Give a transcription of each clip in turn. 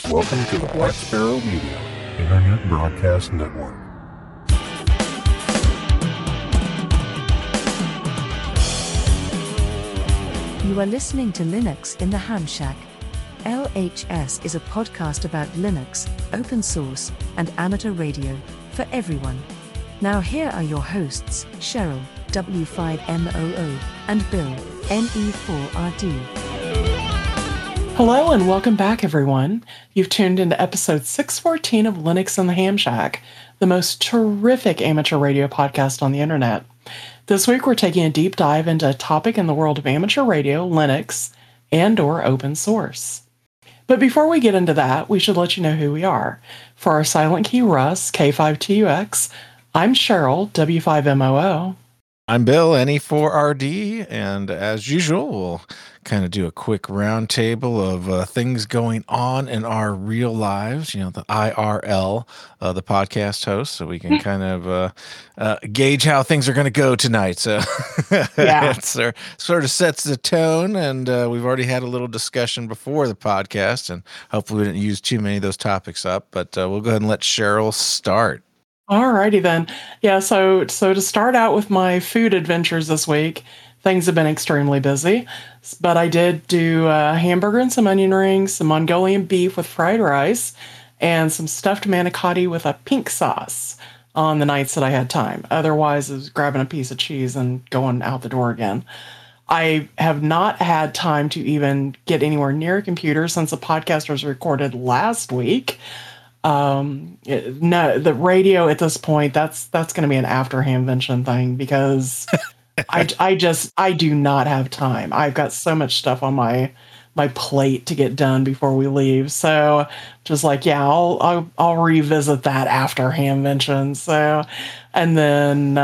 Welcome to the Black Sparrow Media Internet Broadcast Network. You are listening to Linux in the Ham Shack. LHS is a podcast about Linux, open source, and amateur radio for everyone. Now here are your hosts, Cheryl, W5MOO, and Bill, NE4RD. Hello and welcome back, everyone. You've tuned into episode 614 of Linux in the Ham Shack, the most terrific amateur radio podcast on the internet. This week, we're taking a deep dive into a topic in the world of amateur radio, Linux, and/or open source. But before we get into that, we should let you know who we are. For our silent key Russ, K5TUX, I'm Cheryl, W5MOO. I'm Bill, NE4RD, and as usual, we'll kind of do a quick roundtable of things going on in our real lives, the IRL, the podcast host, so we can kind of gauge how things are going to go tonight. So Yeah. it sort of sets the tone, and we've already had a little discussion before the podcast, and hopefully we didn't use too many of those topics up, but we'll go ahead and let Cheryl start. Alrighty then. Yeah, so to start out with my food adventures this week, things have been extremely busy, but I did do a hamburger and some onion rings, some Mongolian beef with fried rice, and some stuffed manicotti with a pink sauce on the nights that I had time. Otherwise, I was grabbing a piece of cheese and going out the door again. I have not had time to even get anywhere near a computer since the podcast was recorded last week. No, the radio at this point, that's going to be an after Hamvention thing because I do not have time. I've got so much stuff on my plate to get done before we leave. So just like, yeah, I'll revisit that after Hamvention. So, and then,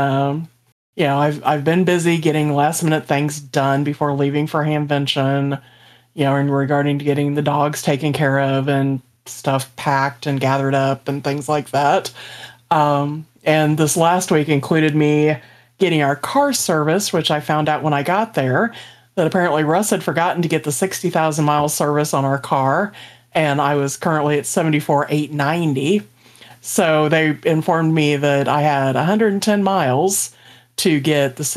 I've been busy getting last minute things done before leaving for Hamvention, in regarding to getting the dogs taken care of and stuff packed and gathered up and things like that. And this last week included me getting our car service, which I found out when I got there, that apparently Russ had forgotten to get the 60,000 mile service on our car, and I was currently at 74,890. So they informed me that I had 110 miles to get the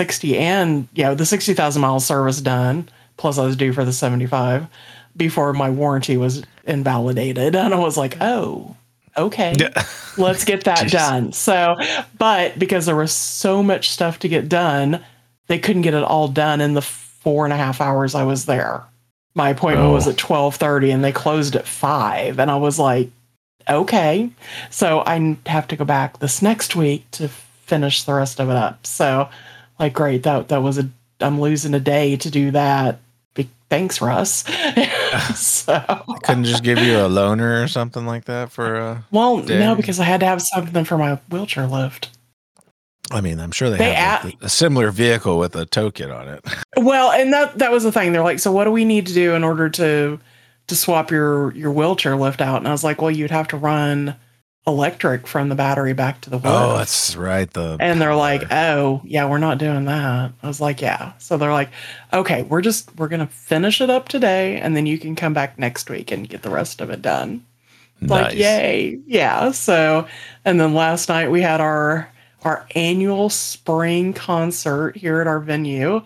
60,000 mile service done, plus I was due for the 75 before my warranty was invalidated. And I was like, oh, okay, let's get that done. So, but because there was so much stuff to get done, they couldn't get it all done in the 4.5 hours I was there. My appointment was at 12:30 and they closed at 5. And I was like, okay, so I have to go back this next week to finish the rest of it up. So like, great. I'm losing a day to do that. Thanks, Russ. So I couldn't just give you a loaner or something like that for a day? No, because I had to have something for my wheelchair lift. I mean, I'm sure they have a similar vehicle with a tow kit on it. Well, and that was the thing. They're like, so what do we need to do in order to swap your wheelchair lift out? And I was like, well, you'd have to run electric from the battery back to the lift. Oh, that's right. And they're like, oh, yeah, we're not doing that. I was like, yeah. So they're like, okay, we're going to finish it up today, and then you can come back next week and get the rest of it done. Nice. Like, yay. Yeah. So, and then last night we had our annual spring concert here at our venue.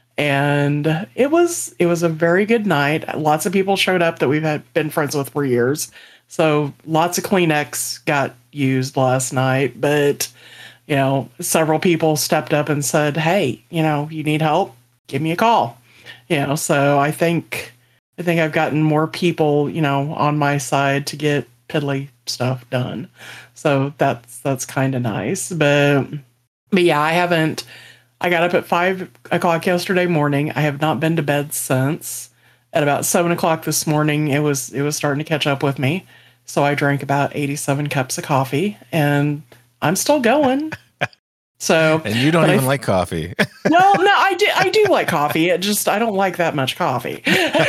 And it was a very good night. Lots of people showed up that we've been friends with for years. So lots of Kleenex got used last night, but, several people stepped up and said, hey, you need help, give me a call. So I think I've gotten more people, on my side to get piddly stuff done. So that's kind of nice. But yeah, I got up at 5 o'clock yesterday morning. I have not been to bed since. At about 7 o'clock this morning, it was starting to catch up with me. So I drank about 87 cups of coffee, and I'm still going. So, and you don't even like coffee. No, I do like coffee. I don't like that much coffee.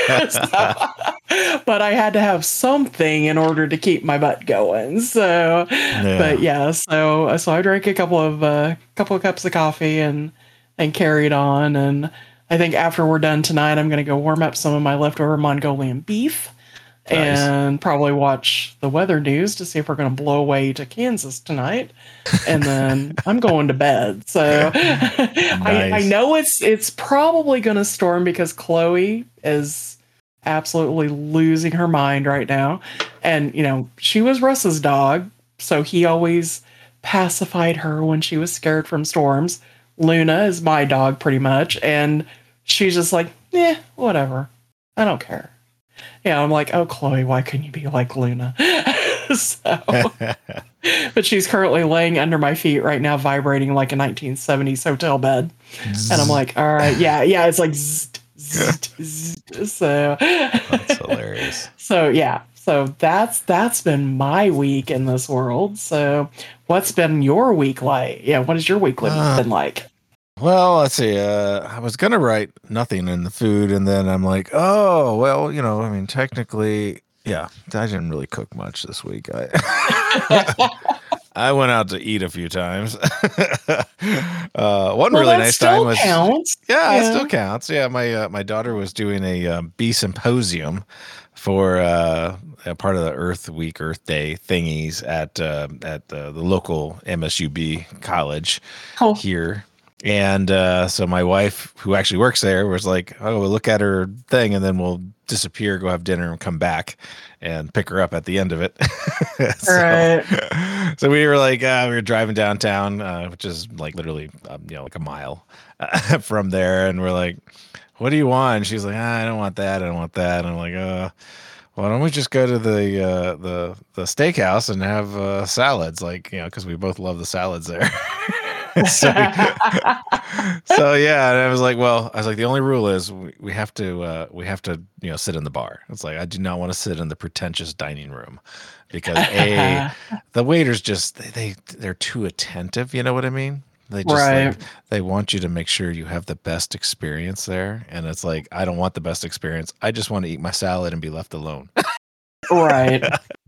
But I had to have something in order to keep my butt going. So, yeah. But yeah, so I drank a couple of cups of coffee and carried on. And I think after we're done tonight, I'm going to go warm up some of my leftover Mongolian beef Nice. and probably watch the weather news to see if we're going to blow away to Kansas tonight. And then I'm going to bed. So I Nice. know it's probably going to storm because Chloe is absolutely losing her mind right now. And, she was Russ's dog, so he always pacified her when she was scared from storms. Luna is my dog pretty much, and she's just like, whatever. I don't care. Yeah, I'm like, oh, Chloe, why couldn't you be like Luna? But she's currently laying under my feet right now, vibrating like a 1970s hotel bed. And I'm like, all right, yeah, it's like zzz, zzz, zzz. So That's hilarious. So yeah, so that's been my week in this world. So what's been your week like? Yeah, what has your week been like? Well, let's see. I was gonna write nothing in the food, and then I'm like, oh, well, I mean, technically, yeah, I didn't really cook much this week. I went out to eat a few times. One really nice time was counts. Yeah, it still counts. Yeah, my daughter was doing a bee symposium for a part of the Earth Day thingies at the local MSUB college here. And so my wife, who actually works there, was like, oh, we'll look at her thing and then we'll disappear, go have dinner, and come back and pick her up at the end of it. So we were like, we were driving downtown, which is like literally, like a mile from there. And we're like, what do you want? And she's like, I don't want that. I don't want that. And I'm like, why don't we just go to the steakhouse and have salads? Like, because we both love the salads there. so yeah, and I was like, the only rule is we have to sit in the bar. It's like, I do not want to sit in the pretentious dining room because the waiters just they're too attentive. You know what I mean? They just they want you to make sure you have the best experience there, and it's like, I don't want the best experience. I just want to eat my salad and be left alone. Right.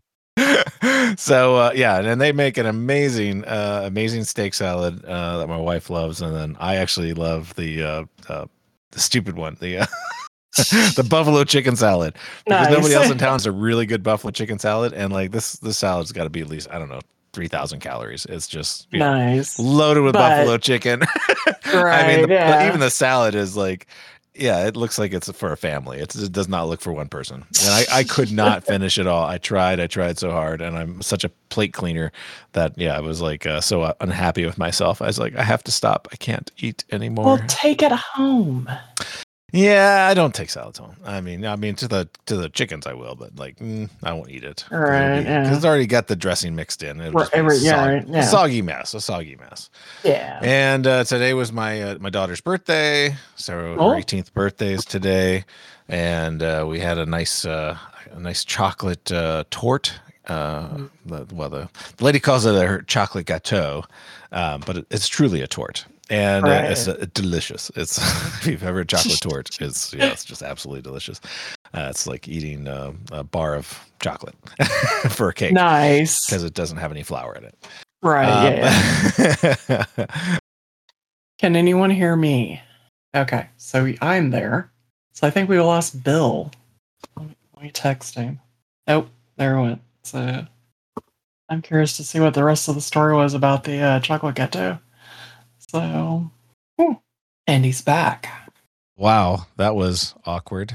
So yeah, and they make an amazing steak salad that my wife loves, and then I actually love the stupid one, the the buffalo chicken salad, because nobody else in town has a really good buffalo chicken salad, and like this salad's got to be at least, I don't know, 3,000 calories. It's just nice, loaded with buffalo chicken. I mean, even the salad is like, yeah, it looks like it's for a family. It does not look for one person. And I could not finish it all. I tried so hard, and I'm such a plate cleaner that, I was like so unhappy with myself. I was like, I have to stop. I can't eat anymore. Well, take it home. Yeah, I don't take salads home. I mean, to the chickens I will, but like, I won't eat it. Right, because it's already got the dressing mixed in. It'll just be a soggy mess. Yeah. And today was my daughter's birthday, so her 18th birthday is today, and we had a nice chocolate torte. The lady calls it her chocolate gâteau, but it's truly a torte. And it's delicious. It's if you've ever had chocolate torte, it's just absolutely delicious. It's like eating a bar of chocolate for a cake. Nice, because it doesn't have any flour in it. Right. Yeah. Can anyone hear me? Okay, so I'm there. So I think we lost Bill. Let me text him. Oh, there it went. So I'm curious to see what the rest of the story was about the chocolate gâteau. So, and he's back. Wow, that was awkward.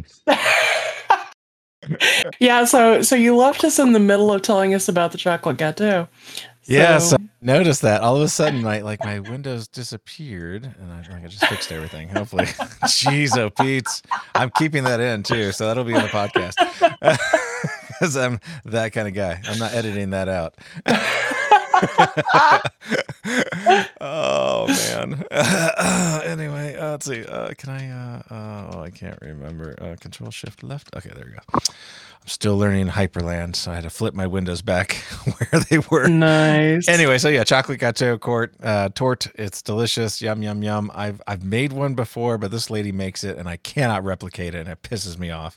Yeah, so you left us in the middle of telling us about the chocolate gâteau. So I noticed that all of a sudden my windows disappeared, and I just fixed everything. Hopefully, jeez, oh Pete's, I'm keeping that in too, so that'll be in the podcast because I'm that kind of guy. I'm not editing that out. Oh man. Anyway, let's see. Can I? I can't remember. Control Shift left. Okay, there we go. I'm still learning Hyperland, so I had to flip my windows back where they were. Nice. Anyway, so yeah, chocolate gâteau torte. It's delicious. Yum yum yum. I've made one before, but this lady makes it, and I cannot replicate it, and it pisses me off.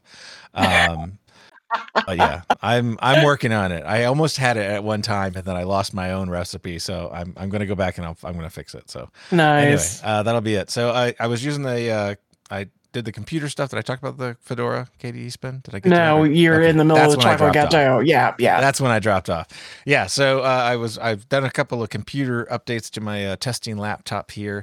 But yeah, I'm working on it. I almost had it at one time, and then I lost my own recipe. So I'm going to go back and I'm going to fix it. So nice. Anyway, that'll be it. So I was using I did the computer stuff. Did I talk about the Fedora KDE spin? Did I get No, to that? you're Okay. in the middle That's of the when I chocolate dropped gâteau. Yeah, yeah. That's when I dropped off. Yeah, so I've done a couple of computer updates to my testing laptop here.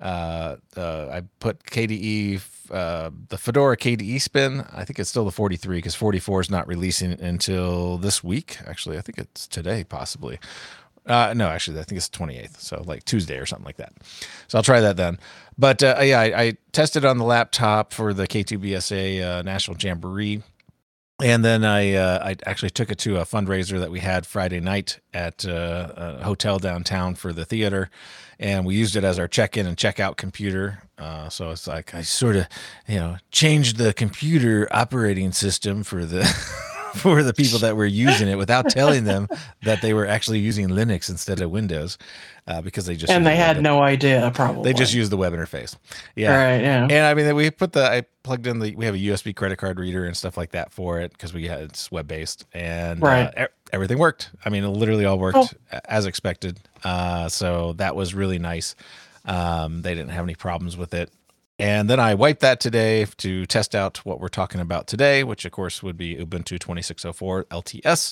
I put KDE, the Fedora KDE spin. I think it's still the 43 because 44 is not releasing until this week. Actually, I think it's today, possibly. No, actually, I think it's the 28th. So like Tuesday or something like that. So I'll try that then. But yeah, I tested on the laptop for the K2BSA National Jamboree. And then I actually took it to a fundraiser that we had Friday night at a hotel downtown for the theater. And we used it as our check-in and check-out computer. So it's like I sort of, changed the computer operating system for the for the people that were using it without telling them that they were actually using Linux instead of Windows, because they just had no idea. Probably they just used the web interface. Yeah, right. Yeah, and I mean I plugged in we have a USB credit card reader and stuff like that for it because it's web based, and right. Everything worked. I mean, it literally all worked as expected. So that was really nice. They didn't have any problems with it. And then I wiped that today to test out what we're talking about today, which of course would be Ubuntu 2604 LTS.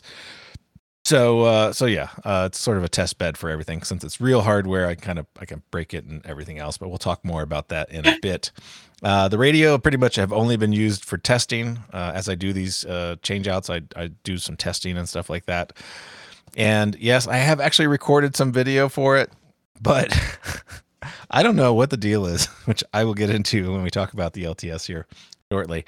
So yeah, it's sort of a test bed for everything. Since it's real hardware, I can break it and everything else, but we'll talk more about that in a bit. The radio pretty much have only been used for testing. As I do these change outs, I do some testing and stuff like that. And yes, I have actually recorded some video for it, but I don't know what the deal is, which I will get into when we talk about the LTS here shortly.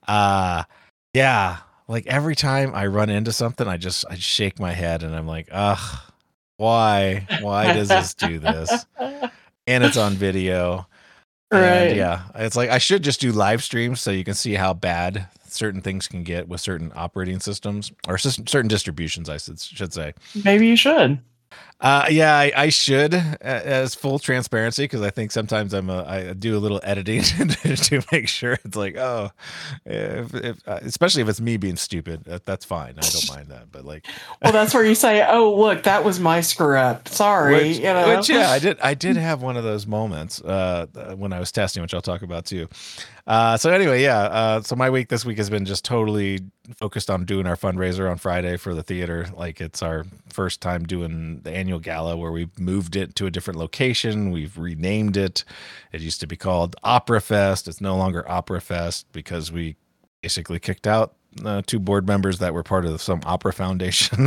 Yeah, like every time I run into something, I shake my head and I'm like, ugh, why does this do this? And it's on video. Right. And yeah, it's like I should just do live streams so you can see how bad certain things can get with certain operating systems or certain distributions, I should say. Maybe you should. Yeah, I should, as full transparency, because I think sometimes I do a little editing to make sure it's like, especially if it's me being stupid, that's fine. I don't mind that, but like, well, that's where you say, "Oh, look, that was my screw up. Sorry." Which yeah, I did have one of those moments when I was testing, which I'll talk about too. So anyway, yeah. So my week this week has been just totally focused on doing our fundraiser on Friday for the theater. Like it's our first time doing the annual gala where we moved it to a different location. We've renamed it. It used to be called Opera Fest. It's no longer Opera Fest because we basically kicked out 2 board members that were part of some opera foundation.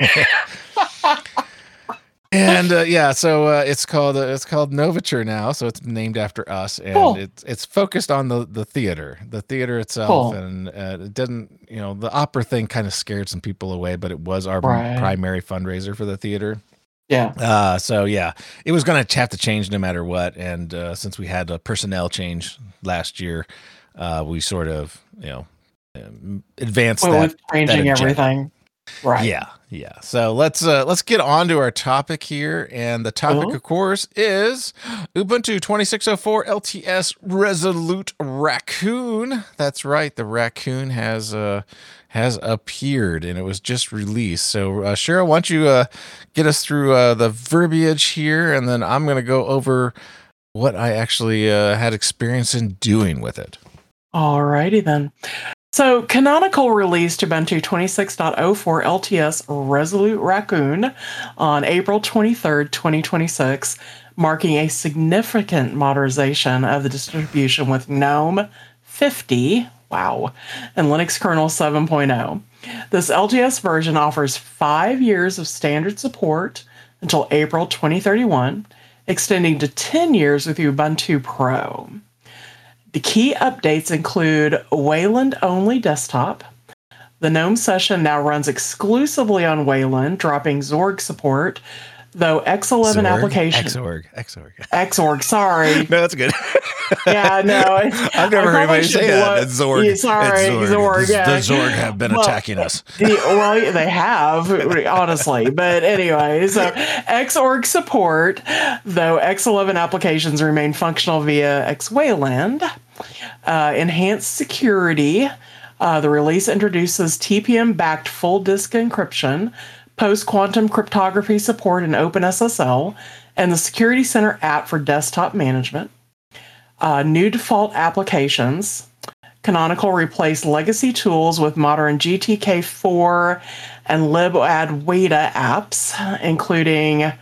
And yeah, so it's called Novature now, so it's named after us, and cool. it's focused on the theater itself, cool. And it didn't, the opera thing kind of scared some people away, but it was our primary fundraiser for the theater. Yeah. So yeah, it was going to have to change no matter what, and since we had a personnel change last year, we sort of advanced with changing everything. Right. Yeah. So let's get on to our topic here, and the topic, of course, is Ubuntu 2604 LTS Resolute Raccoon. That's right. The Raccoon has appeared, and it was just released. So Cheryl, why don't you get us through the verbiage here, and then I'm going to go over what I actually had experience in doing with it. All righty then. So, Canonical released Ubuntu 26.04 LTS Resolute Raccoon on April 23rd, 2026, marking a significant modernization of the distribution with GNOME 50, wow, and Linux kernel 7.0. This LTS version offers 5 years of standard support until April 2031, extending to 10 years with Ubuntu Pro. The key updates include Wayland-only desktop. The GNOME session now runs exclusively on Wayland, dropping Xorg support, though X11 application... Xorg, sorry. No, that's good. Yeah, no. I've never heard anybody say that. It's Xorg. Yeah, sorry, Xorg. The Xorg have been attacking us. Well, they have, honestly. But anyway, so Xorg support, though X11 applications remain functional via Xwayland. Enhanced security. The release introduces TPM-backed full disk encryption, post-quantum cryptography support in OpenSSL, and the Security Center app for desktop management. New default applications. Canonical replaced legacy tools with modern GTK4 and libadwaita apps, including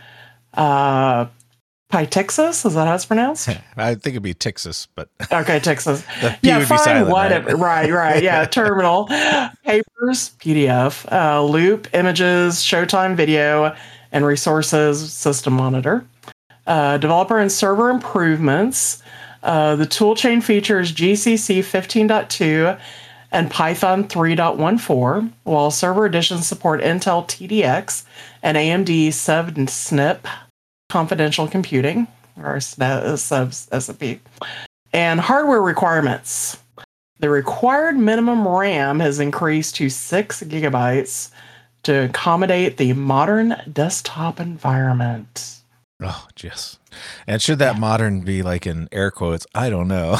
Pytexis. Is that how it's pronounced? I think it'd be Tixis, but okay, Texas. the P would be silent, whatever. Right. Yeah, terminal, papers, PDF, Loop, images, Showtime video, and resources, system monitor. Developer and server improvements. The toolchain features GCC 15.2 and Python 3.14, while server editions support Intel TDX and AMD SNP confidential computing, or SNP. And hardware requirements. The required minimum RAM has increased to 6 gigabytes to accommodate the modern desktop environment. Oh, yes. And should that modern be like in air quotes? I don't know.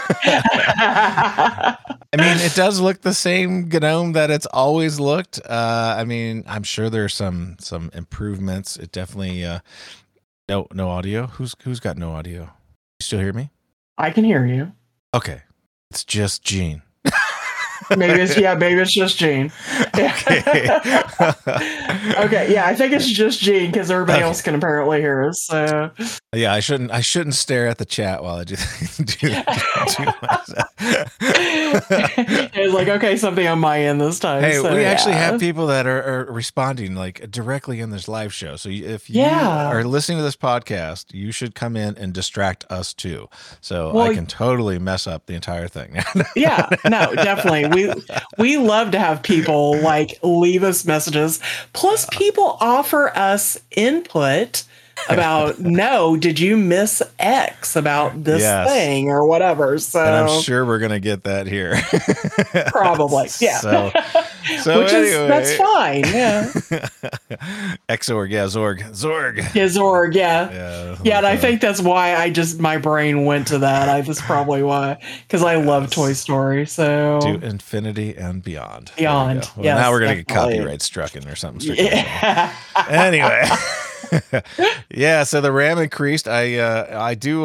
I mean, it does look the same GNOME that it's always looked. I mean, I'm sure there's some improvements. It definitely no audio. Who's got no audio? You still hear me? I can hear you. Okay. It's just Gene. Maybe it's just Gene. Okay. Okay, yeah, I think it's just Gene because everybody else can apparently hear us. So yeah, I shouldn't stare at the chat while I do myself. It's like, okay, something on my end this time. Hey, so, we actually have people that are responding like directly in this live show. So if you are listening to this podcast, you should come in and distract us too. So I can totally mess up the entire thing. Yeah, no, definitely. We love to have people like leave us messages. Plus, people offer us input about did you miss X about this thing or whatever? So and I'm sure we're gonna get that here. Probably, yeah. So which anyway. That's fine, yeah. Xorg, yeah, Zorg. Yeah, Zorg, yeah. And I think that's why my brain went to that. That's probably why, because I love Toy Story. So to infinity and beyond. Beyond. Well, now we're gonna get copyright struck or something. Yeah. Anyway. Yeah, so the RAM increased. I do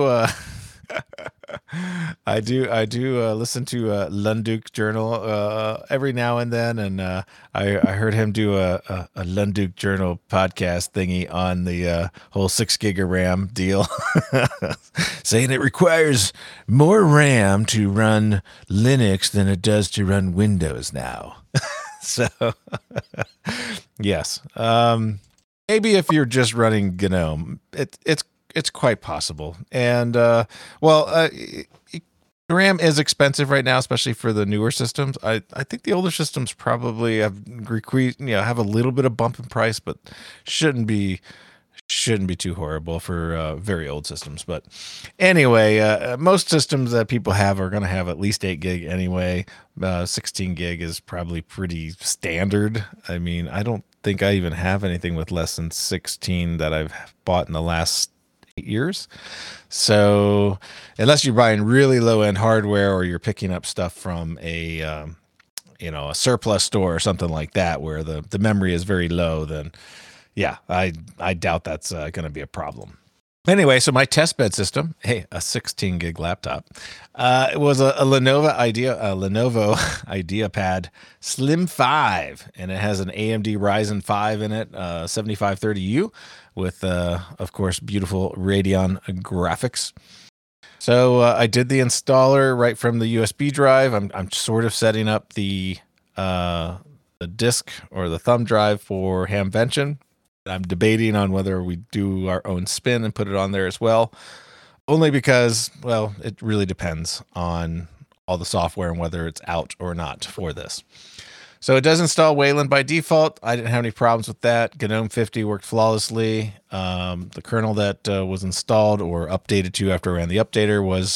listen to Lunduk Journal every now and then, and I heard him do a Lunduk Journal podcast thingy on the whole 6 gig of RAM deal, saying it requires more RAM to run Linux than it does to run Windows now. So yes. Maybe if you're just running GNOME, it's quite possible. And RAM is expensive right now, especially for the newer systems. I think the older systems probably have have a little bit of bump in price, but shouldn't be too horrible for very old systems. But anyway, most systems that people have are going to have at least 8 gig anyway. 16 gig is probably pretty standard. I mean, I don't think I even have anything with less than 16 that I've bought in the last 8 years. So unless you're buying really low end hardware or you're picking up stuff from a surplus store or something like that where the memory is very low, then yeah, I doubt that's going to be a problem. Anyway, so my testbed system, a 16 gig laptop, it was a Lenovo IdeaPad Slim 5, and it has an AMD Ryzen 5 in it, 7530U, with of course beautiful Radeon graphics. So I did the installer right from the USB drive. I'm sort of setting up the disk or the thumb drive for Hamvention. I'm debating on whether we do our own spin and put it on there as well, only because, well, it really depends on all the software and whether it's out or not for this. So it does install Wayland by default. I didn't have any problems with that. GNOME 50 worked flawlessly. The kernel that was installed or updated to after I ran the updater was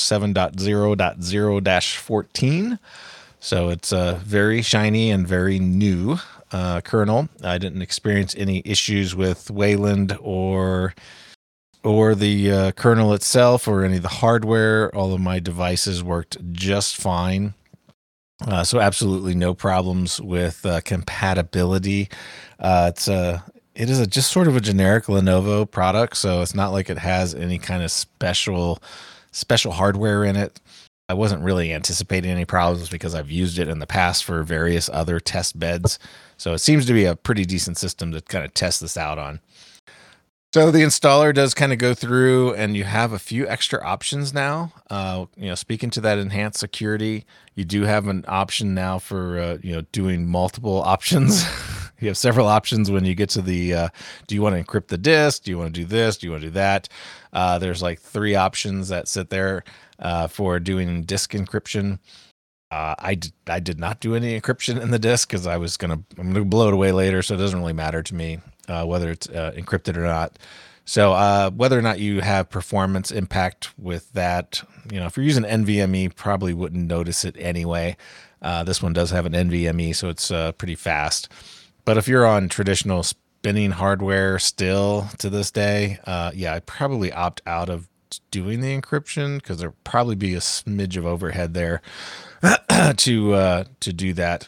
7.0.0-14. So it's very shiny and very new kernel. I didn't experience any issues with Wayland or the kernel itself or any of the hardware. All of my devices worked just fine. So absolutely no problems with compatibility. It is just sort of a generic Lenovo product, so it's not like it has any kind of special special hardware in it. I wasn't really anticipating any problems because I've used it in the past for various other test beds. So it seems to be a pretty decent system to kind of test this out on. So the installer does kind of go through, and you have a few extra options now. Speaking to that enhanced security, you do have an option now for doing multiple options. You have several options when you get to the do you want to encrypt the disk? Do you want to do this? Do you want to do that? There's like 3 options that sit there for doing disk encryption. I did not do any encryption in the disk because I'm gonna blow it away later, so it doesn't really matter to me whether it's encrypted or not. So whether or not you have performance impact with that, if you're using NVMe, probably wouldn't notice it anyway. This one does have an NVMe, so it's pretty fast. But if you're on traditional spinning hardware still to this day, I'd probably opt out of doing the encryption because there'll probably be a smidge of overhead there to do that.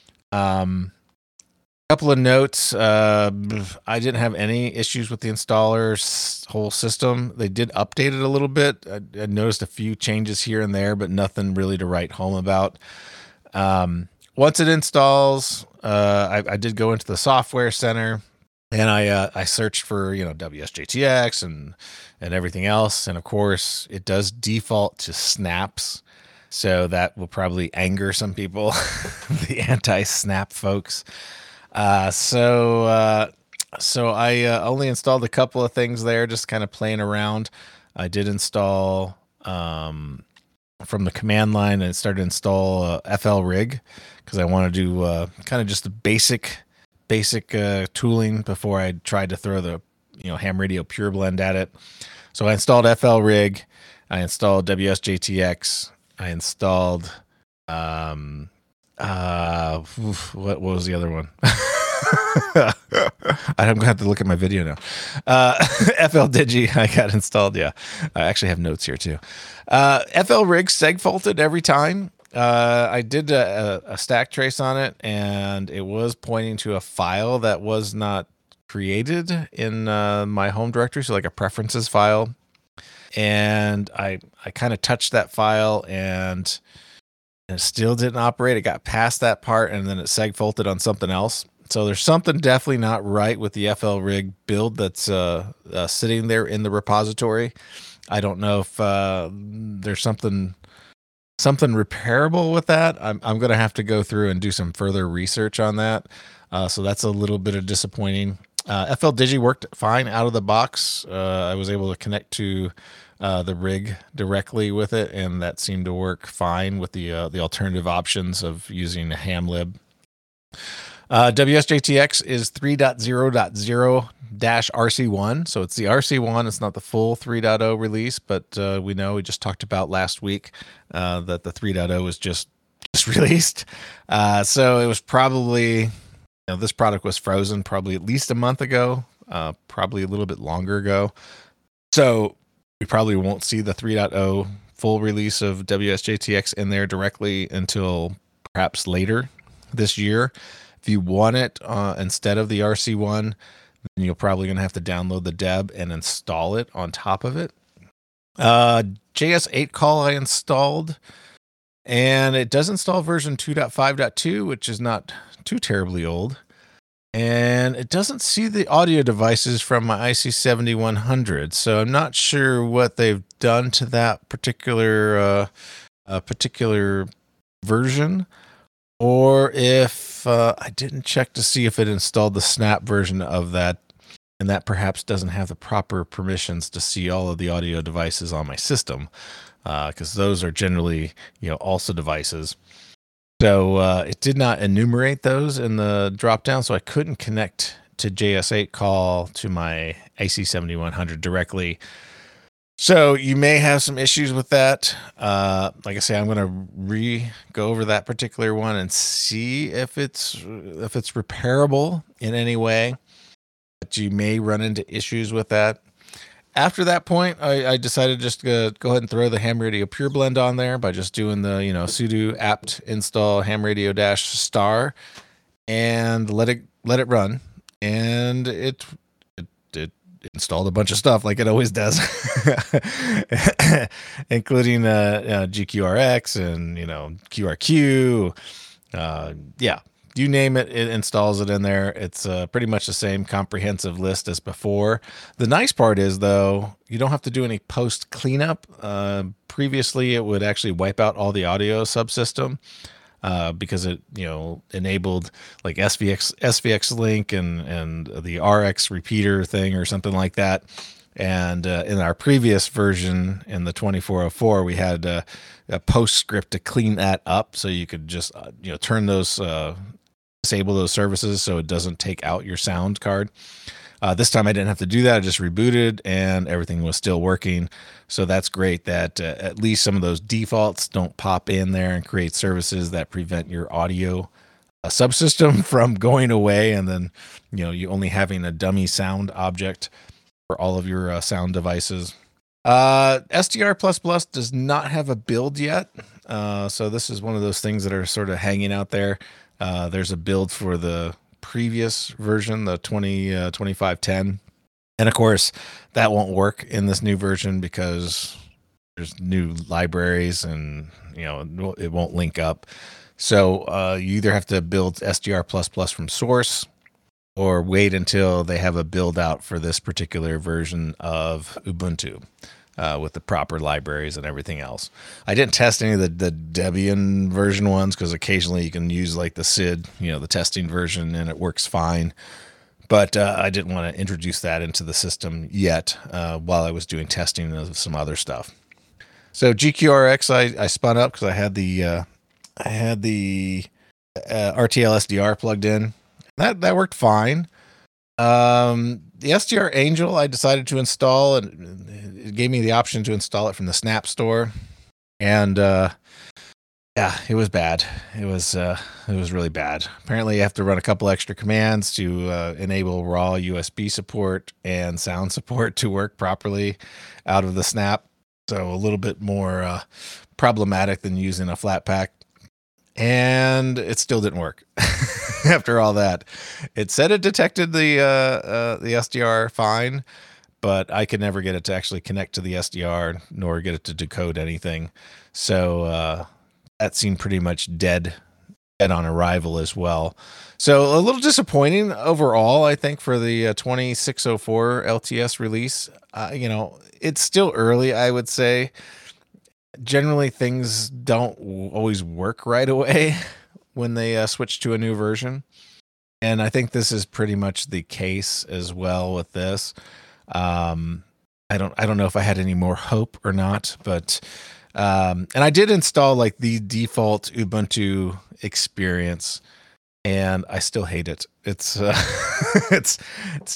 Couple of notes. I didn't have any issues with the installer's whole system. They did update it a little bit. I noticed a few changes here and there, but nothing really to write home about. Once it installs, I did go into the software center and I searched for WSJTX and everything else, and of course it does default to snaps, so that will probably anger some people, the anti-snap folks. So I only installed a couple of things there, just kind of playing around. I did install from the command line and started to install FLRig because I want to do kind of just the basic tooling before I tried to throw the Ham Radio Pure Blend at it. So I installed FLRig, I installed WSJTX, I installed what was the other one? I'm gonna have to look at my video now. FL Digi I got installed. Yeah, I actually have notes here too. FLRig segfaulted every time. I did a stack trace on it, and it was pointing to a file that was not created in my home directory, so like a preferences file. And I kind of touched that file, and it still didn't operate. It got past that part, and then it segfaulted on something else. So there's something definitely not right with the FLRig build that's sitting there in the repository. I don't know if there's something repairable with that. I'm going to have to go through and do some further research on that. So that's a little bit of disappointing. FL Digi worked fine out of the box. I was able to connect to the rig directly with it, and that seemed to work fine with the alternative options of using a hamlib. WSJTX is 3.0.0-RC1, so it's the RC1. It's not the full 3.0 release, but we just talked about last week that the 3.0 was just released. So it was probably, this product was frozen probably at least a month ago, probably a little bit longer ago. So we probably won't see the 3.0 full release of WSJTX in there directly until perhaps later this year. If you want it instead of the RC1, then you're probably going to have to download the deb and install it on top of it. JS8 call I installed, and it does install version 2.5.2, which is not too terribly old. And it doesn't see the audio devices from my IC7100, so I'm not sure what they've done to that particular version, or if I didn't check to see if it installed the snap version of that, and that perhaps doesn't have the proper permissions to see all of the audio devices on my system, because those are generally also devices. So it did not enumerate those in the dropdown, so I couldn't connect to JS8 call to my IC7100 directly. So you may have some issues with that. Like I say, I'm going to go over that particular one and see if it's repairable in any way. But you may run into issues with that. After that point, I decided just to go ahead and throw the Ham Radio Pure Blend on there by just doing the sudo apt install ham radio -star and let it run, and it installed a bunch of stuff like it always does, including GQRX and QRQ. Yeah, you name it, it installs it in there. It's pretty much the same comprehensive list as before. The nice part is, though, you don't have to do any post cleanup. Previously, it would actually wipe out all the audio subsystem because it enabled like SVX link and the RX repeater thing or something like that. And in our previous version, in the 2404, we had a PostScript to clean that up, so you could just turn those, disable those services, so it doesn't take out your sound card. This time I didn't have to do that. I just rebooted and everything was still working. So that's great that at least some of those defaults don't pop in there and create services that prevent your audio subsystem from going away, and then you only having a dummy sound object for all of your sound devices. SDR++ does not have a build yet. So this is one of those things that are sort of hanging out there. There's a build for the previous version, the 2510. And of course, that won't work in this new version because there's new libraries and it won't link up. So you either have to build SDR++ from source, or wait until they have a build out for this particular version of Ubuntu with the proper libraries and everything else. I didn't test any of the Debian version ones because occasionally you can use like the SID, the testing version, and it works fine. But I didn't want to introduce that into the system yet while I was doing testing of some other stuff. So GQRX I spun up because I had the RTL SDR plugged in. That worked fine. The SDR Angel I decided to install, and it gave me the option to install it from the Snap Store. And yeah, it was bad. It was really bad. Apparently, you have to run a couple extra commands to enable raw USB support and sound support to work properly out of the Snap. So a little bit more problematic than using a Flatpak. And it still didn't work after all that. It said it detected the SDR fine, but I could never get it to actually connect to the SDR nor get it to decode anything. So that seemed pretty much dead on arrival as well. So a little disappointing overall, I think, for the 2604 LTS release. It's still early, I would say. Generally, things don't always work right away when they switch to a new version. And I think this is pretty much the case as well with this. I don't know if I had any more hope or not, but and I did install like the default Ubuntu experience, and I still hate it. It's it's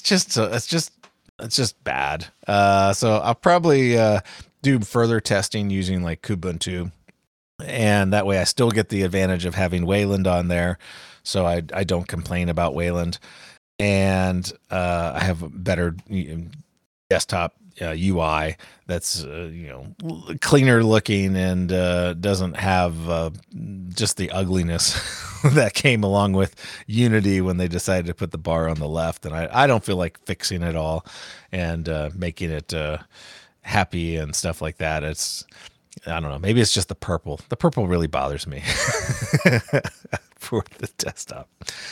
just bad. So I'll probably do further testing using like Kubuntu, and that way I still get the advantage of having Wayland on there, so I don't complain about Wayland, and I have a better desktop UI that's cleaner looking and doesn't have just the ugliness that came along with Unity when they decided to put the bar on the left, and I don't feel like fixing it all and making it happy and stuff like that. I don't know, maybe it's just the purple really bothers me for the desktop.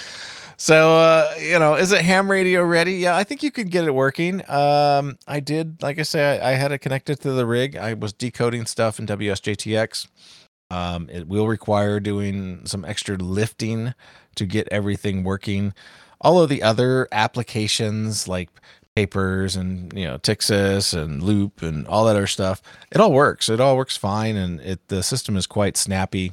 So is it ham radio ready? Yeah, I think you could get it working. I did, like I say, I had it connected to the rig. I was decoding stuff in WSJTX. It will require doing some extra lifting to get everything working. All of the other applications like Papers and Tixis and Loop and all that other stuff, it all works fine, and the system is quite snappy.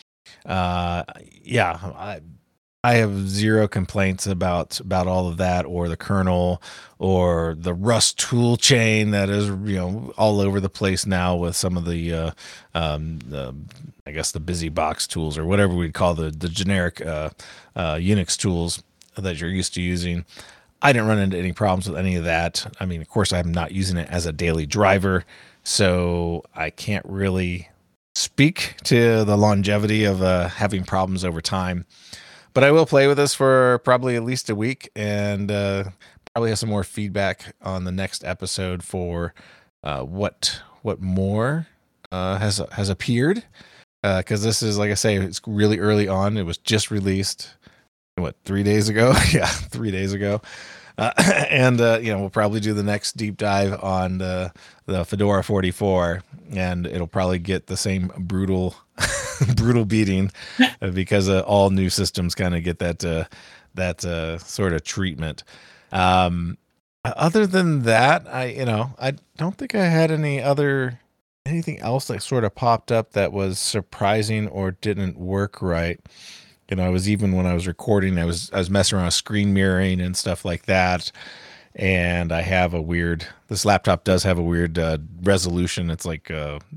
I have zero complaints about all of that, or the kernel, or the Rust tool chain that is all over the place now with some of the I guess the BusyBox tools, or whatever we'd call the generic Unix tools that you're used to using. I didn't run into any problems with any of that. I mean, of course, I'm not using it as a daily driver, so I can't really speak to the longevity of having problems over time. But I will play with this for probably at least a week and probably have some more feedback on the next episode for what more has appeared, because this is, like I say, it's really early on. It was just released 3 days ago. Yeah, 3 days ago. And we'll probably do the next deep dive on the Fedora 44, and it'll probably get the same brutal beating, because all new systems kind of get that sort of treatment. Other than that, I don't think I had anything else that sort of popped up that was surprising or didn't work right. I was, even when I was recording, I was messing around with screen mirroring and stuff like that. And I have this laptop does have a weird resolution. It's like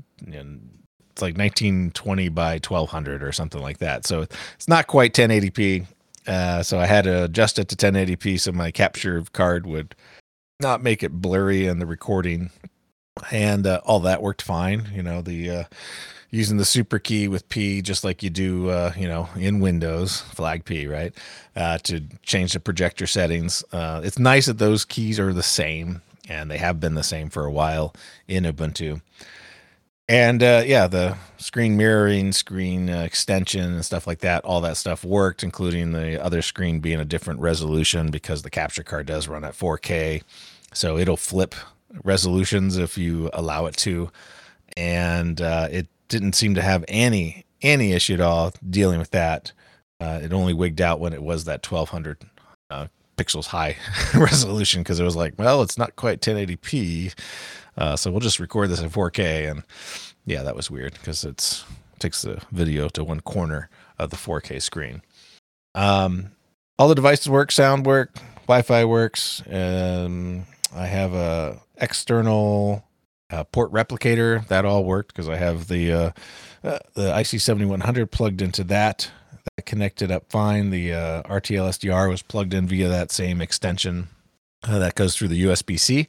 1920 by 1200 or something like that. So it's not quite 1080p. So I had to adjust it to 1080p so my capture card would not make it blurry in the recording. And all that worked fine. Using the super key with P, just like you do, in Windows, flag P, right? To change the projector settings. It's nice that those keys are the same, and they have been the same for a while in Ubuntu. And the screen mirroring, screen extension, and stuff like that, all that stuff worked, including the other screen being a different resolution, because the capture card does run at 4K. So it'll flip resolutions if you allow it to. And it didn't seem to have any issue at all dealing with that. It only wigged out when it was that 1200 pixels high resolution, because it was like, well, it's not quite 1080p, so we'll just record this at 4K. And yeah, that was weird, because it takes the video to one corner of the 4K screen. All the devices work, sound work, Wi-Fi works. I have a external port replicator that all worked, because I have the IC7100 plugged into that. That connected up fine. The RTL SDR was plugged in via that same extension that goes through the USB-C.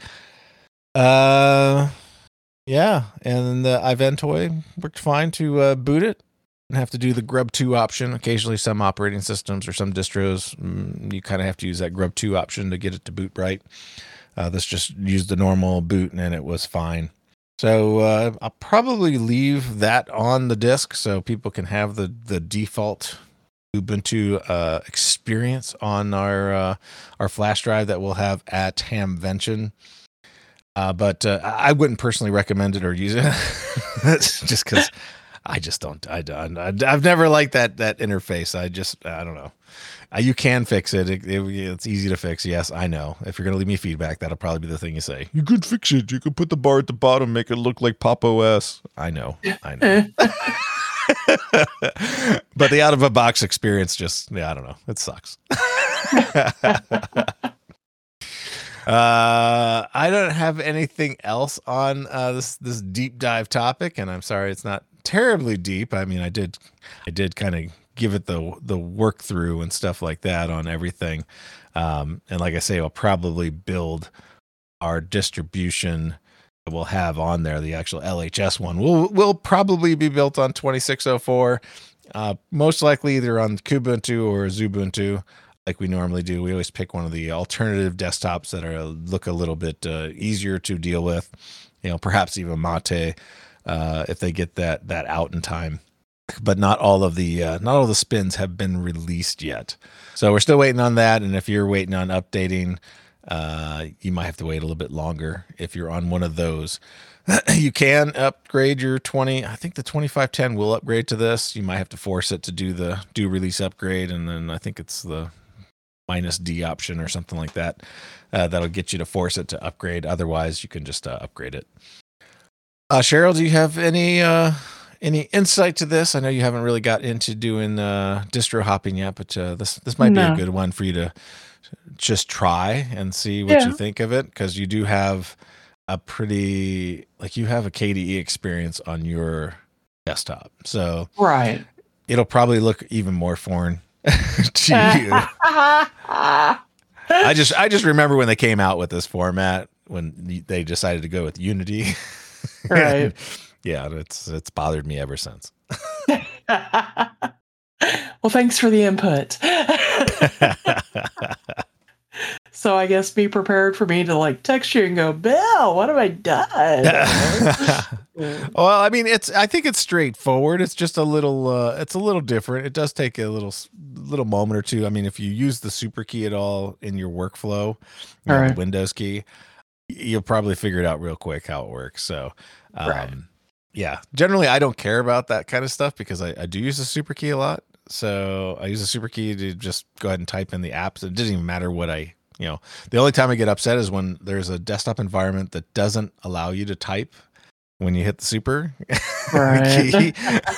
Yeah, and the iVentoy worked fine to boot it. And have to do the Grub2 option. Occasionally, some operating systems or some distros, you kind of have to use that Grub2 option to get it to boot right. This just used the normal boot, and it was fine. So I'll probably leave that on the disk so people can have the default Ubuntu experience on our flash drive that we'll have at Hamvention. But I wouldn't personally recommend it or use it. That's just because I just don't. I've never liked that interface. I don't know. You can fix it. It's easy to fix. Yes, I know. If you're going to leave me feedback, that'll probably be the thing you say. You could fix it. You could put the bar at the bottom, make it look like Pop OS. I know. But the out-of-a-box experience I don't know. It sucks. I don't have anything else on this deep dive topic, and I'm sorry it's not terribly deep. I mean, I did kind of give it the work through and stuff like that on everything. And like I say, I'll probably build our distribution that we'll have on there. The actual LHS one will probably be built on 2604, most likely either on Kubuntu or Xubuntu, like we normally do. We always pick one of the alternative desktops that look a little bit easier to deal with. Perhaps even Mate, if they get that out in time. But not all of the spins have been released yet. So we're still waiting on that. And if you're waiting on updating, you might have to wait a little bit longer. If you're on one of those, you can upgrade your 20. I think the 2510 will upgrade to this. You might have to force it to do release upgrade. And then I think it's the -D option or something like that. That'll get you to force it to upgrade. Otherwise, you can just upgrade it. Cheryl, do you have any insight to this? I know you haven't really got into doing distro hopping yet, but this might be a good one for you to just try and see what you think of it, because you do have a you have a KDE experience on your desktop, so right, it'll probably look even more foreign to you. I just remember when they came out with this format, when they decided to go with Unity. Right. Yeah, it's bothered me ever since. Well, thanks for the input. So I guess be prepared for me to like text you and go, Bill, what have I done? Well, I mean, I think it's straightforward. It's just it's a little different. It does take a little moment or two. I mean, if you use the super key at all in your workflow, the Windows key, you'll probably figure it out real quick how it works. So, yeah, generally I don't care about that kind of stuff because I do use the super key a lot. So I use the super key to just go ahead and type in the apps. It doesn't even matter what the only time I get upset is when there's a desktop environment that doesn't allow you to type when you hit the super key.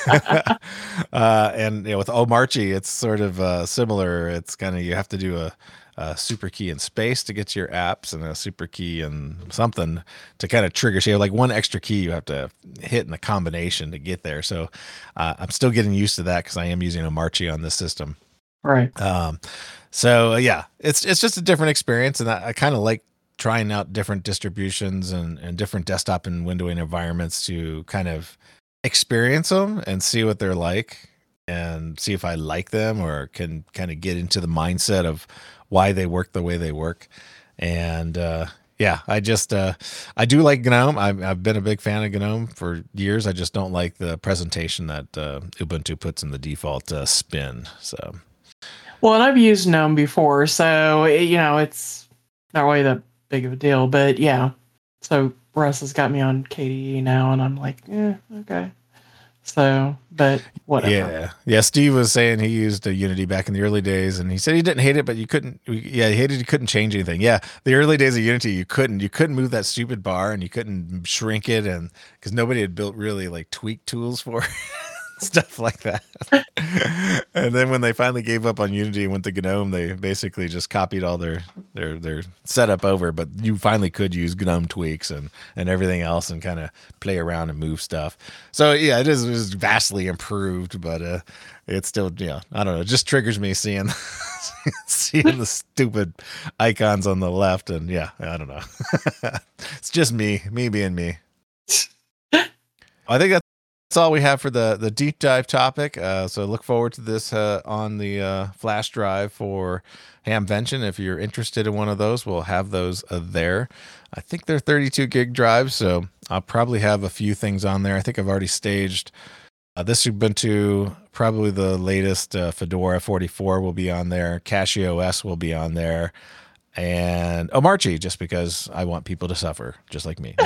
And with Omarchy, it's sort of similar. It's kind of, you have to do a super key in space to get to your apps and a super key and something to kind of trigger. So you have like one extra key you have to hit in a combination to get there. So I'm still getting used to that because I am using Omarchy on this system. Right. So yeah, it's just a different experience, and I kind of like trying out different distributions and different desktop and windowing environments to kind of experience them and see what they're like and see if I like them or can kind of get into the mindset of why they work the way they work. And yeah, I do like GNOME. I've been a big fan of GNOME for years. I just don't like the presentation that Ubuntu puts in the default spin. So. Well, and I've used GNOME before, so, it's not really that big of a deal, but yeah. So Russ has got me on KDE now, and I'm like, okay. So, but whatever. Yeah. Steve was saying he used Unity back in the early days, and he said he didn't hate it, but he hated you couldn't change anything. Yeah, the early days of Unity, you couldn't move that stupid bar, and you couldn't shrink it, and because nobody had built really like tweak tools for it. Stuff like that. And then when they finally gave up on Unity and went to GNOME, they basically just copied all their setup over, but you finally could use GNOME tweaks and everything else and kind of play around and move stuff. So yeah, it is vastly improved, but it's still, I don't know, it just triggers me seeing the stupid icons on the left, and yeah, I don't know. It's just me being me. I think that's all we have for the deep dive topic. So look forward to this on the flash drive for Hamvention. If you're interested in one of those, we'll have those there. I think they're 32 gig drives, so I'll probably have a few things on there. I think I've already staged this Ubuntu, probably the latest Fedora 44 will be on there. CachyOS will be on there. And Omarchy, just because I want people to suffer, just like me.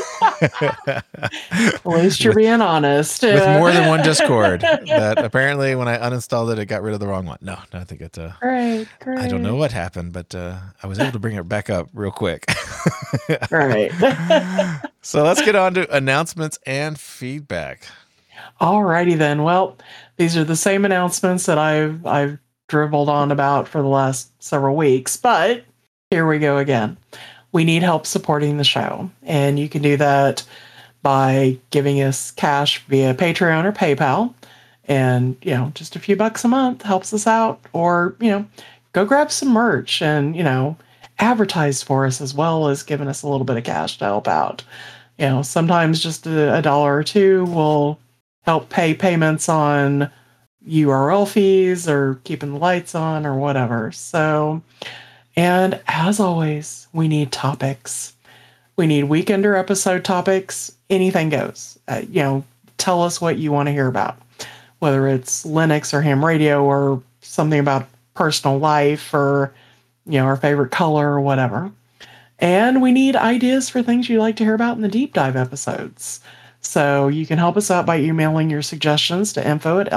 At least you're being honest. With more than one Discord. That apparently when I uninstalled it got rid of the wrong one. No, I think it. Great. I don't know what happened, but I was able to bring it back up real quick. Right. So let's get on to announcements and feedback. Alrighty then. Well, these are the same announcements that I've dribbled on about for the last several weeks, but here we go again. We need help supporting the show, and you can do that by giving us cash via Patreon or PayPal, and just a few bucks a month helps us out. Or go grab some merch and advertise for us, as well as giving us a little bit of cash to help out. Sometimes just a dollar or two will help pay payments on URL fees or keeping the lights on or whatever. So, and as always, we need topics. We need weekender episode topics. Anything goes. Tell us what you want to hear about, whether it's Linux or ham radio or something about personal life or our favorite color or whatever. And we need ideas for things you'd like to hear about in the deep dive episodes. So you can help us out by emailing your suggestions to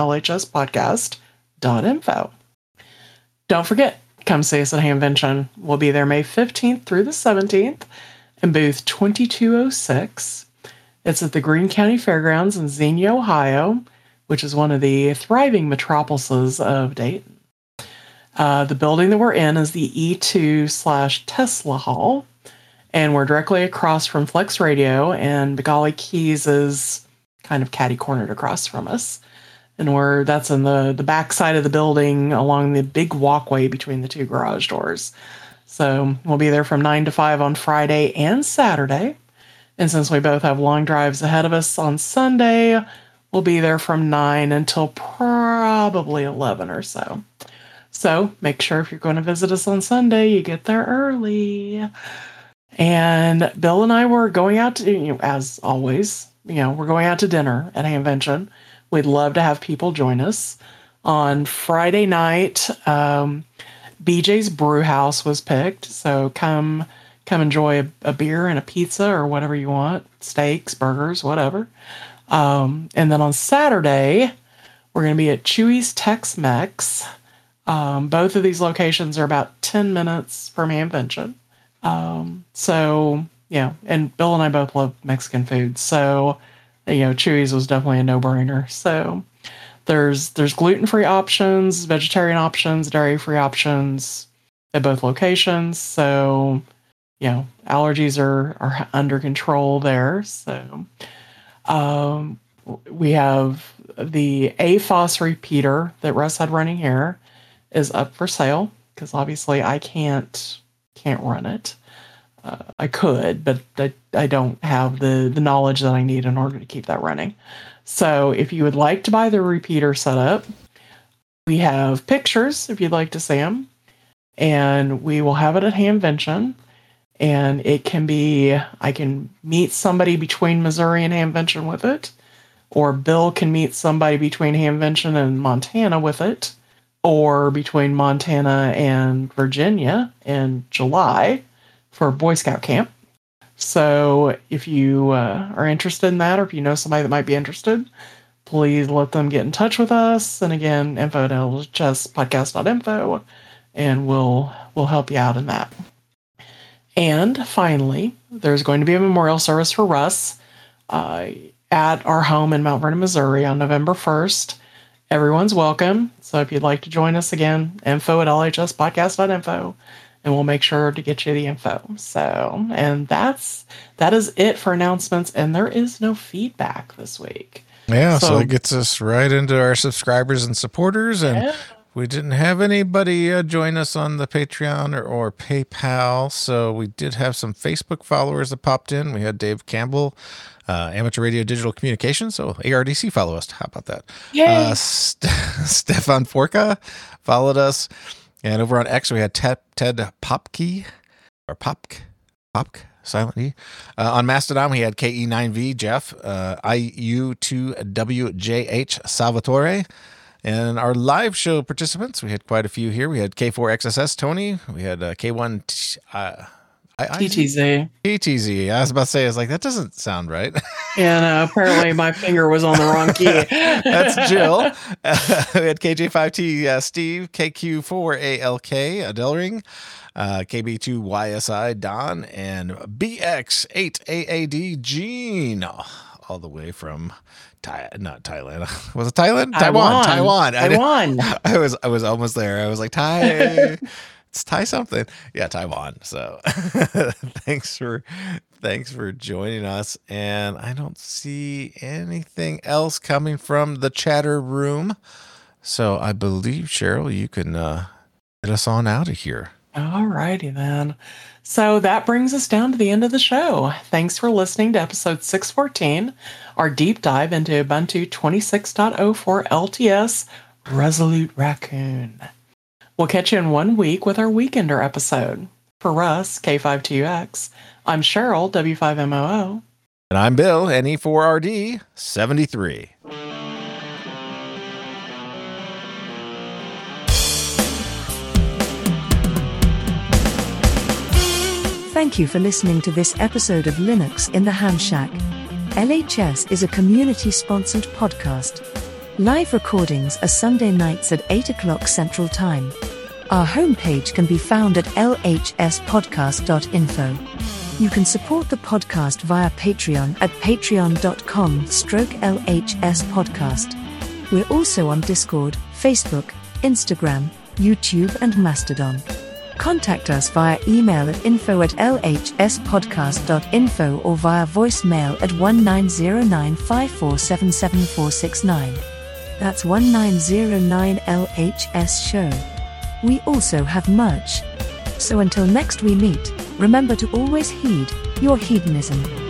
info@lhspodcast.info. Don't forget, come see us at Hamvention. We'll be there May 15th through the 17th in booth 2206. It's at the Greene County Fairgrounds in Xenia, Ohio, which is one of the thriving metropolises of Dayton. The building that we're in is the E2/Tesla Hall. And we're directly across from Flex Radio, and Begala Keys is kind of catty-cornered across from us. And that's in the back side of the building along the big walkway between the two garage doors. So we'll be there from 9 to 5 on Friday and Saturday. And since we both have long drives ahead of us on Sunday, we'll be there from 9 until probably 11 or so. So make sure if you're going to visit us on Sunday, you get there early. And Bill and I were going out to, as always, we're going out to dinner at Hamvention. We'd love to have people join us. On Friday night, BJ's Brew House was picked. So come enjoy a beer and a pizza or whatever you want. Steaks, burgers, whatever. And then on Saturday, we're going to be at Chewy's Tex-Mex. Both of these locations are about 10 minutes from Hamvention. So, and Bill and I both love Mexican food. So, Chewy's was definitely a no-brainer. So there's gluten-free options, vegetarian options, dairy-free options at both locations. So, allergies are under control there. So, we have the AFOS repeater that Russ had running here is up for sale because obviously I can't run it. I could, but I don't have the knowledge that I need in order to keep that running. So if you would like to buy the repeater setup, we have pictures if you'd like to see them, and we will have it at Hamvention. And it can be, I can meet somebody between Missouri and Hamvention with it, or Bill can meet somebody between Hamvention and Montana with it, or between Montana and Virginia in July for Boy Scout camp. So if you are interested in that, or if you know somebody that might be interested, please let them get in touch with us. And again, info@lhspodcast.info, and we'll help you out in that. And finally, there's going to be a memorial service for Russ at our home in Mount Vernon, Missouri on November 1st. Everyone's welcome. So if you'd like to join us again, info@lhspodcast.info, and we'll make sure to get you the info. So, and that is it for announcements, and there is no feedback this week. Yeah, so it gets us right into our subscribers and supporters, and we didn't have anybody join us on the Patreon or PayPal, so we did have some Facebook followers that popped in. We had Dave Campbell, Amateur Radio Digital Communications, so ARDC follow us. How about that? Yay! Stefan Forka followed us. And over on X, we had Ted Popke, or Popk, silent E. On Mastodon, we had KE9V, Jeff, IU2WJH, Salvatore. And our live show participants, we had quite a few here. We had K4XSS, Tony. We had K1 TTZ. TTZ. I was about to say, I was like, that doesn't sound right. And apparently my finger was on the wrong key. That's Jill. We had KJ5T, Steve, KQ4ALK, Delring, KB2YSI, Don, and BX8AAD, Gene, all the way from not Thailand. Was it Thailand? Taiwan. I was almost there. I was like, It's Thai something. Yeah, Taiwan. So thanks for joining us. And I don't see anything else coming from the chatter room. So I believe, Cheryl, you can get us on out of here. All righty then. So that brings us down to the end of the show. Thanks for listening to episode 614, our deep dive into Ubuntu 26.0 for LTS Resolute Raccoon. We'll catch you in 1 week with our Weekender episode. For Russ, K52X, I'm Cheryl, W5MOO. And I'm Bill, NE4RD 73. Thank you for listening to this episode of Linux in the Ham Shack. LHS is a community-sponsored podcast. Live recordings are Sunday nights at 8 o'clock Central Time. Our homepage can be found at lhspodcast.info. You can support the podcast via Patreon at patreon.com/LHSpodcast. We're also on Discord, Facebook, Instagram, YouTube, and Mastodon. Contact us via email at info@lhspodcast.info or via voicemail at 190954777469. That's 1909 LHS show. We also have merch. So until next we meet, remember to always heed your hedonism.